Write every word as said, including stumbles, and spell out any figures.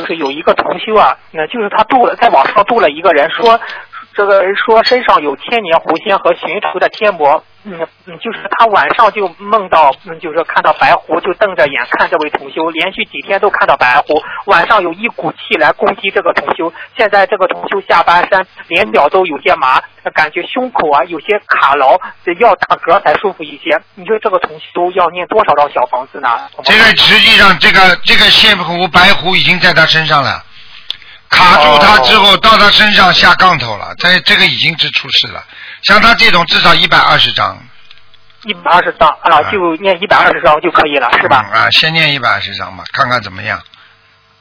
就是有一个同修啊，那就是他度了，在网上度了一个人说。这个人说身上有千年狐仙和寻仇的天魔，嗯嗯，就是他晚上就梦到，嗯，就是看到白狐，就瞪着眼看这位同修，连续几天都看到白狐，晚上有一股气来攻击这个同修，现在这个同修下半身连脚都有些麻，感觉胸口啊有些卡牢，要打嗝才舒服一些。你说这个同修要念多少张小房子呢？ 这个实际上，这个这个仙狐白狐已经在他身上了。卡住他之后，到他身上下杠头了，这这个已经是出事了。像他这种至少一百二十张， 一百二十张啊，就念一百二十张就可以了，是吧？ 嗯、啊，先念一百二十张吧，看看怎么样。